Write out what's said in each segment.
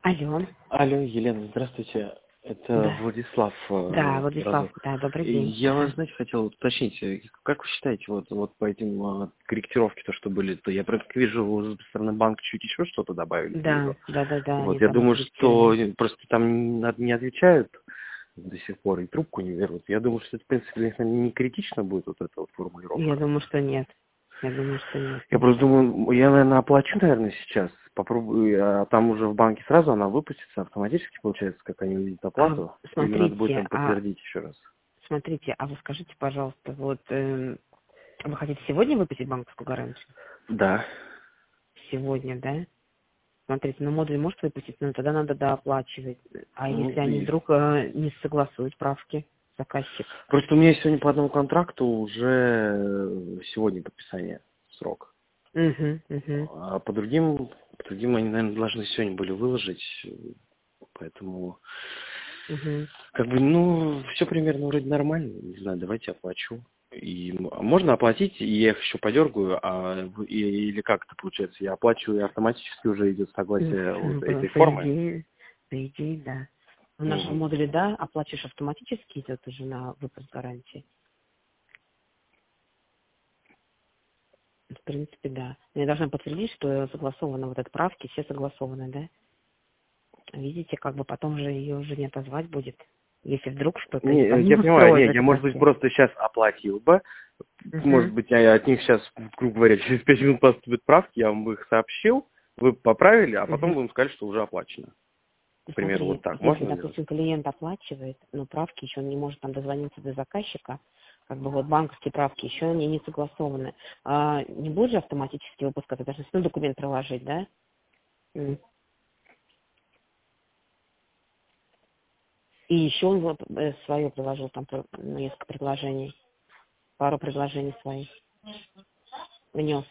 Алло. Алло, Елена, здравствуйте. Это Да. Владислав Да, Владислав, Разов. да, добрый И день. я вас, Ага. знаете, хотел уточнить, как вы считаете, вот по этим корректировке, то, что были, то я просто вижу, вы со стороны банка чуть еще что-то добавили Да, снизу. да, они Вот, я там думаю, что откорректировали. просто там не отвечают до сих пор и трубку не берут. Я думаю, что это, в принципе, для них не критично будет вот эта вот Я формулировка. думаю, что нет. Я думаю, что нет. Я просто думаю, я, наверное, оплачу, наверное, сейчас. Попробую, а там уже в банке сразу она выпустится автоматически, получается, как они увидят А, оплату. Или надо будет смотрите, там подтвердить еще раз? а вы скажите, пожалуйста, вот вы хотите сегодня выпустить банковскую гарантию? Да. Сегодня, да? Смотрите, модуль может выпустить, но тогда надо дооплачивать. А Ну, если они и вдруг не согласуют правки, заказчик? просто у меня сегодня по одному контракту уже сегодня подписание срок. Угу. А по другим они, наверное, должны сегодня были выложить. Поэтому, Угу. как бы, ну, все примерно вроде нормально. Не знаю, давайте оплачу. И можно оплатить, и я их еще подергаю, или как это получается? Я оплачиваю, и автоматически уже идет согласие вот этой формы. По идее, да. В нашем Мгм. модуле, да, оплачиваешь автоматически, идет уже на выпуск гарантии. В принципе, да. Но я должна подтвердить, что согласованы вот эти правки, все согласованы, да? Видите, как бы потом же ее уже не отозвать будет, если вдруг что-то их там Не, не я понимаю, устроит не, в я, этой может быть, правке. просто сейчас оплатил бы. Угу. Может быть, я от них сейчас, грубо говоря, через 5 минут поступят правки, я вам бы их сообщил, вы поправили, а потом Угу. вы им сказали, что уже оплачено. К примеру, вот Смотри, так если, можно сделать? допустим, клиент оплачивает, но правки еще он не может там дозвониться до заказчика, как бы вот банковские правки еще они не согласованы. Не будет же автоматически выпускаться, даже если документ приложить, да? М. И еще он вот, свое приложил, там несколько предложений, пару предложений своих внес.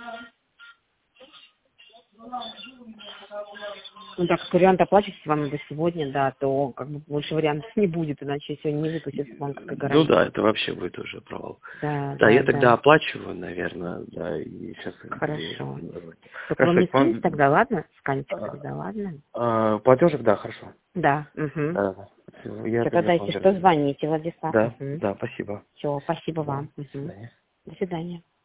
Ну, так как вариант оплачивать вам надо сегодня, да, то как бы больше вариантов не будет, иначе сегодня не выпустится банковская Ну да, гарантия. это вообще будет уже провал. Да, Да, я да, тогда да. оплачиваю, наверное, да, и сейчас... Хорошо. Только вам Хорошо, не скинуть тогда, ладно? Сканьте а, тогда, ладно? платежек, да, хорошо. Да, угу. Да, да. Всё, я Все, тогда тогда, к вам если что, вернусь. звоните, Владислав. Да, Угу. да, спасибо. Все, спасибо Да, вам. до Угу. свидания. До свидания.